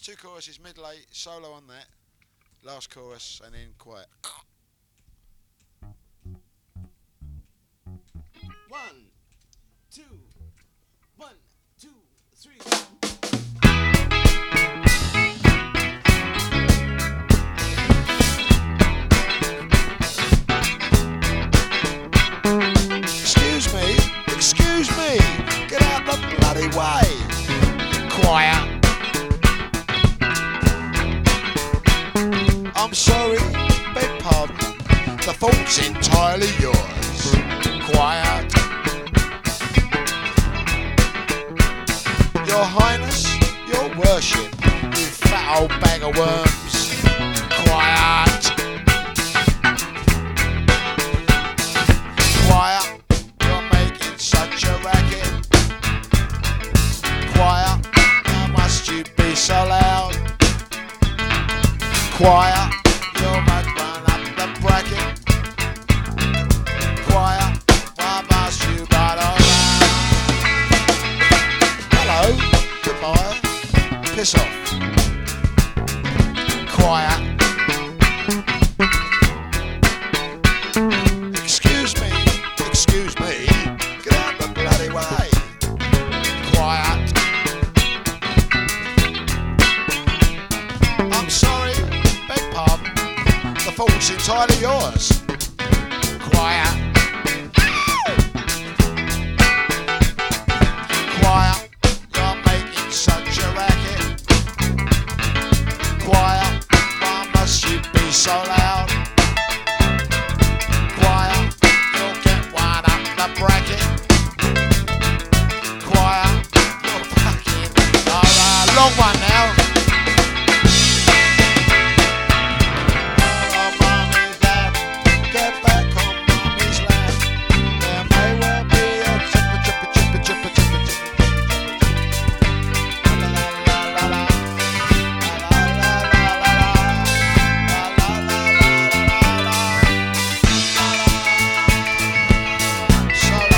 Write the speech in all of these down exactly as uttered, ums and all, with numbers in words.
two choruses, middle eight, solo on that, last chorus, and then quiet. One, two, one, two, three. Excuse me, excuse me, get out the bloody way. Quiet. I'm sorry, beg pardon, the fault's entirely yours. Quiet. Your Highness, your worship, you fat old bag of worms. Quiet. Quiet, you're making such a racket. Quiet, how must you be so loud? Quiet, you might run up the bracket. Quiet, why must you run around? Hello, goodbye, piss off. Quiet. Excuse me, excuse me, get out the bloody way. Quiet. I'm sorry, beg pardon, the fault's entirely yours. Quiet. Quiet, you're making such a racket. Quiet, why must you be so loud? Quiet, you'll get one up the bracket. Quiet, you're fucking alright, long one now. Oh, mommy's lap, get back on mommy's lap. There may well be a chipper, chipper, chipper, chipper, chipper, chipper. La la la la la. La la la la la. La la la la la. Solo.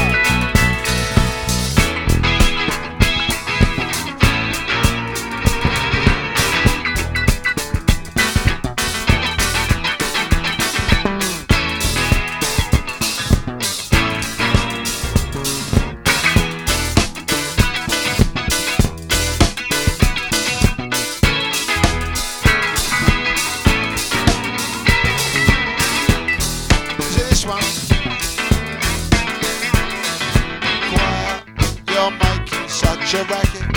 Is it this one? Quiet, you're making such a racket.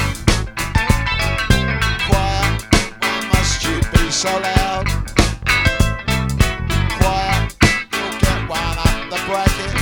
Quiet, why must you be so loud? Quiet, you'll get one up the bracket.